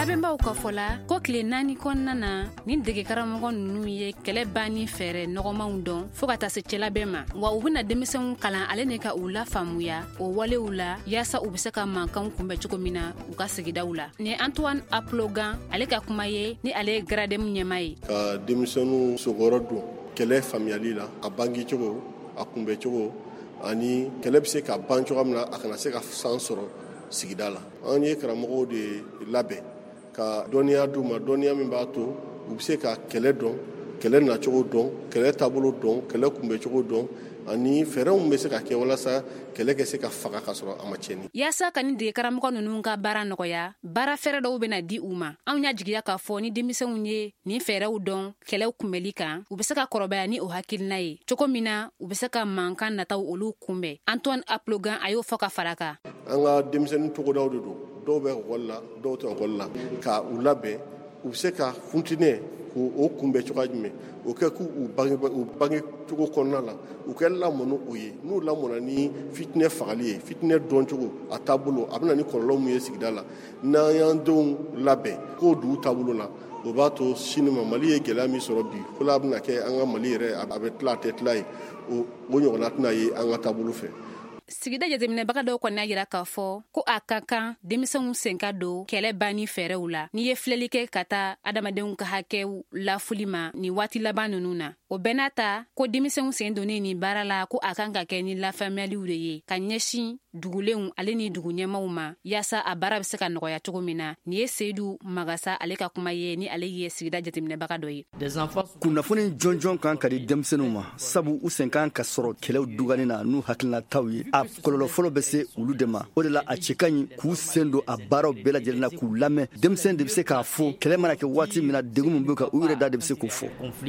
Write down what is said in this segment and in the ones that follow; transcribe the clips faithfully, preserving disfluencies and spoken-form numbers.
Labɛnbaw ka fɔ la ko tile naani kɔnɔna na ni dege karamɔgɔ ninnu ye kɛlɛ banni fɛɛrɛ nɔgɔmanw dɔn fo ka taa se cɛlabɛn ma wa u bɛna denmisɛnw kalan ale ne ka u la faamuya o walew la yaasa u bɛ se ka mankanw kunbɛn cogo min na u ka sigidaw la. Ni Antoine Aplogan ale ka kuma ye ni ale ye gradem ɲɛma ye. Ka denmisɛnw sogɔrɔ don kɛlɛ faamuyali la a bangi cogo a kunbɛn cogo ani kɛlɛ bɛ se ka ban cogo min na a kana se ka san sɔrɔ sigida la. An ye karamɔgɔw de labɛn ka dɔnniya d'u ma dɔnniya min b'a to u bɛ se ka kɛlɛ dɔn kɛlɛ nacogo dɔn kɛlɛ taabolo dɔn kɛlɛ kunbɛcogo dɔn ani fɛɛrɛw bɛ se ka kɛ walasa kɛlɛ ka se ka faga ka sɔrɔ a ma tiɲɛni. Yaasa ka ni dege karamɔgɔ ninnu ka baara nɔgɔya baara fɛɛrɛ dɔw bɛna di u ma. Anw y'a jigiya k'a fɔ ni denmisɛnw ye nin fɛɛrɛw dɔn kɛlɛw kunbɛli kan u bɛ se ka kɔrɔbaya ni o hakilina ye cogo min na u bɛ se ka mankan nataw olu kunbɛn. Antoine Aplogan a y'o fɔ ka fara kan. An ka denmisɛnnin togodaw de don dɔw bɛ ekɔli la dɔw tɛ ekɔli la ka u labɛn u bɛ se ka funtinɛ k'o kunbɛn cogoya jumɛn o kɛ k'u bange u bange cogo kɔnɔna la u kɛ lamɔ n'u ye n'u lamɔna ni fitinɛ fagali ye fitinɛ dɔncogo a taabolo a bɛna ni kɔlɔlɔ min ye sigida la n'an y'an denw labɛn k'o dugu taabolo la o b'a to sini ma Mali ye gɛlɛya min sɔrɔ bi ko la a bɛna kɛ an ka Mali yɛrɛ a bɛ tila a tɛ tila ye o ɲɔgɔnna tɛna ye an ka taabolo fɛ. Sigida jateminɛbaga dɔw kɔni y'a jira k'a fɔ ko a ka kan denmisɛnw sen ka don kɛlɛ banni fɛɛrɛw la n'i ye filɛli kɛ ka taa adamadenw ka hakɛw lafuli ma ni waati laban ninnu na o bɛɛ n'a ta ko denmisɛnw sen donnen nin baara la ko a kan ka kɛ ni lafaamuyaliw de ye ka ɲɛsin dugulenw ale ni dugu ɲɛmaw ma yaasa a baara bɛ se ka nɔgɔya cogo min na ni ye Seydou Magasa ale ka kuma ye ni ale ye sigida jateminɛbaga dɔ ye. Kunnafoni jɔnjɔn kan ka di denmisɛnninw ma sabu u sen kan ka sɔrɔ kɛlɛw dugani na n'u hakilinataw ye a kɔlɔlɔ fɔlɔ bɛ se olu de ma o de la a cɛ ka ɲi k'u sen don a baaraw bɛɛ lajɛlen na k'u lamɛn denmisɛn de bɛ se k'a fɔ kɛlɛ mana kɛ waati min na degun min bɛ ka u yɛrɛ da de bɛ se k'o fɔ.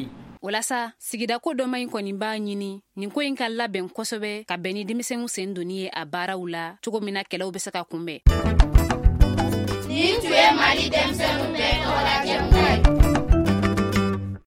Walasa sigida ko dɔ ma in kɔni b'a ɲini nin ko in ka labɛn kosɛbɛ ka bɛn ni denmisɛnw sen donni ye a baaraw la cogo min na kɛlɛw bɛ se ka kunbɛn. Nin tun ye Mali denmisɛnninw bɛɛ nɔgɔya jɛmukan ye.